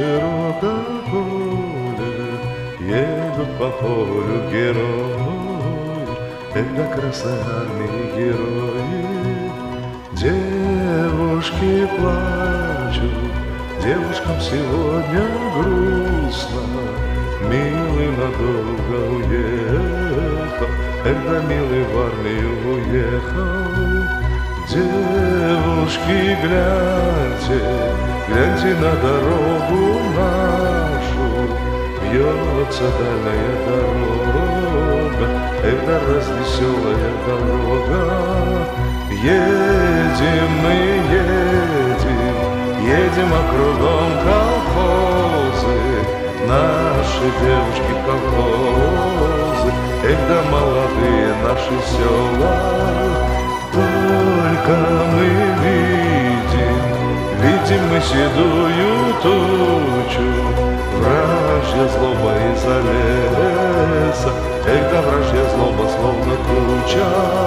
широкое поле, едут по полю герои, это Красной Армии герои. Девушки плачут, девушкам сегодня грустно, милый надолго уехал, когда милый в армию уехал. Девушки, гляньте, гляньте на дорогу нашу, бьется дальняя дорога, это развеселая дорога. Едем мы, едем, а кругом колхозы, наши девушки колхозы, это молодые наши села. Только мы видим мы седую тучу, вражья злоба из-за леса, это вражья злоба словно туча.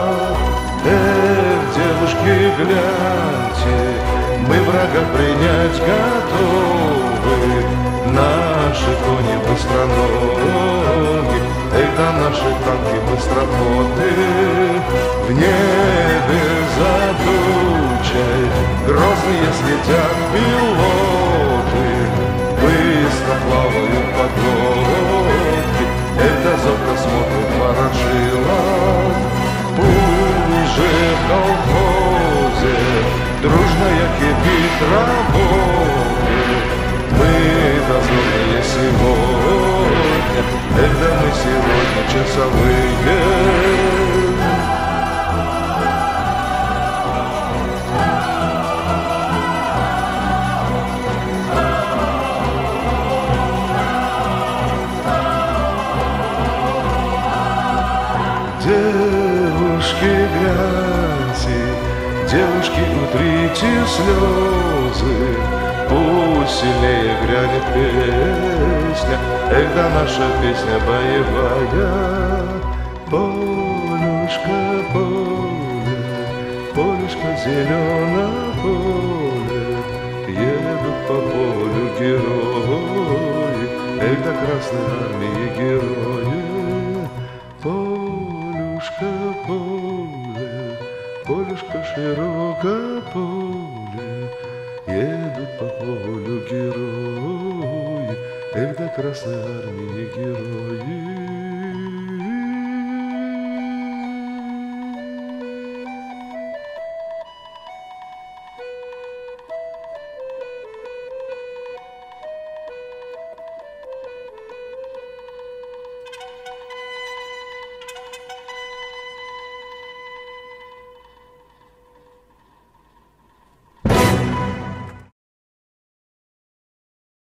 Девушки, гляньте, мы врага принять готовы, наши кони быстроноги, это наши танки быстроходы. В небе за тучей грозные следят пилоты, быстро плавают подлодки, это зорко смотрит ворошилов. Уже в колхозе дружная кипит работы, мы дозорные сегодня, это мы сегодня часовые. Девушки, гляньте, девушки, утрите слезы, пусть сильнее грянет песня, это наша песня боевая. Полюшка, поле, полюшка, зеленое поле, едут по полю герои, это Красной Армии герои. Полюшка, поле, полюшка, широкое поле, едут по полю герои, это Красной Армии герои.